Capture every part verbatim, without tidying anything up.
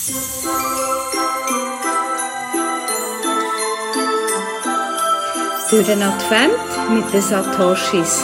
Durch den Advent mit den Satoshis.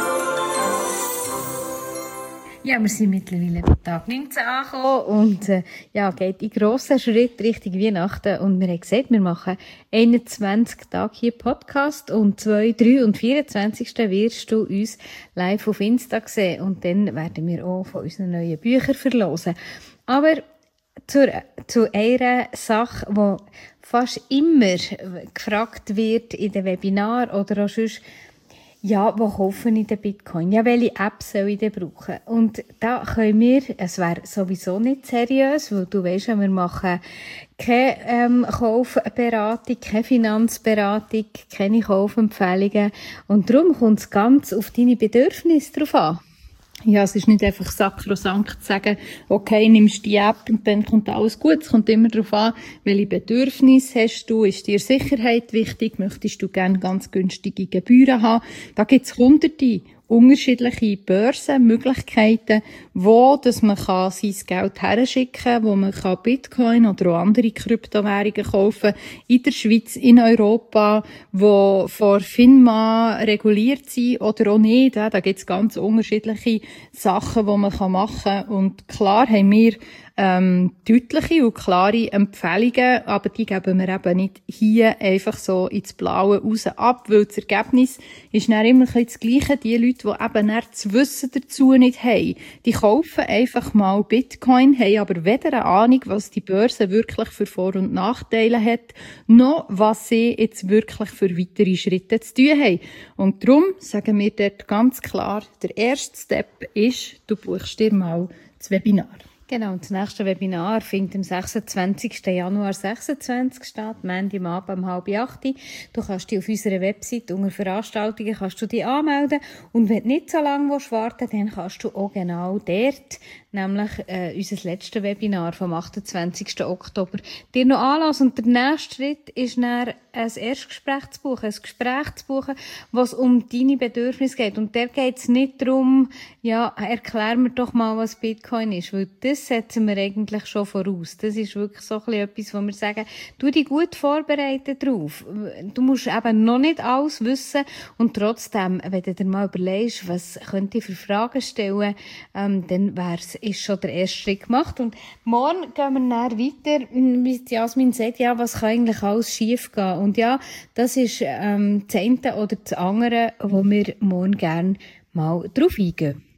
Ja, wir sind mittlerweile bei Tag neunzehn angekommen und äh, ja, geht in grossen Schritt Richtung Weihnachten. Und wir haben gesagt, wir machen einundzwanzig Tage hier Podcast und zwei, drei und vierundzwanzigsten wirst du uns live auf Insta sehen. Und dann werden wir auch von unseren neuen Büchern verlosen. Aber zur, zu einer Sache, die fast immer gefragt wird in den Webinaren oder auch sonst, ja, wo kaufe ich den Bitcoin? Ja, welche App soll ich denn brauchen? Und da können wir, es wäre sowieso nicht seriös, weil du weisst ja, wir machen keine ähm, Kaufberatung, keine Finanzberatung, keine Kaufempfehlungen. Und darum kommt es ganz auf deine Bedürfnisse drauf an. Ja, es ist nicht einfach sakrosankt zu sagen, okay, nimmst die App und dann kommt alles gut. Es kommt immer darauf an, welche Bedürfnisse hast du. Ist dir Sicherheit wichtig? Möchtest du gerne ganz günstige Gebühren haben? Da gibt es hunderte unterschiedliche Börsenmöglichkeiten, wo dass man kann sein Geld herschicken kann, wo man kann Bitcoin oder auch andere Kryptowährungen kaufen in der Schweiz, in Europa, wo von FINMA reguliert sind oder auch nicht. Da gibt es ganz unterschiedliche Sachen, die man machen kann. Und klar haben wir ähm, deutliche und klare Empfehlungen, aber die geben wir eben nicht hier einfach so ins Blaue raus ab, weil das Ergebnis ist dann immer ein bisschen das Gleiche. Die Leute, die eben dann das Wissen dazu nicht haben, die kaufen einfach mal Bitcoin, haben aber weder eine Ahnung, was die Börse wirklich für Vor- und Nachteile hat, noch was sie jetzt wirklich für weitere Schritte zu tun haben. Und darum sagen wir dort ganz klar, der erste Step ist, du buchst dir mal das Webinar. Genau, und das nächste Webinar findet am sechsundzwanzigsten Januar sechsundzwanzig statt, Montag am Abend um halb acht. Du kannst dich auf unserer Website unter Veranstaltungen kannst du dich anmelden. Und wenn du nicht so lange warten willst, dann kannst du auch genau dort, nämlich äh, unser letztes Webinar vom achtundzwanzigsten Oktober, dir noch anlassen. Und der nächste Schritt ist dann ein Erstgespräch zu buchen, ein Gespräch zu buchen, was um deine Bedürfnisse geht. Und da geht es nicht darum, ja, erklär mir doch mal, was Bitcoin ist, weil das setzen wir eigentlich schon voraus. Das ist wirklich so ein bisschen etwas, wo wir sagen, du dich gut vorbereiten drauf. Du musst eben noch nicht alles wissen und trotzdem, wenn du dir mal überlegst, was könnte ich für Fragen stellen, ähm, dann wär's, ist schon der erste Schritt gemacht. Und morgen gehen wir dann weiter, wie Jasmin sagt, ja, was kann eigentlich alles schief gehen? Und ja, das ist ähm, das eine oder das andere, wo wir morgen gerne mal drauf eingehen.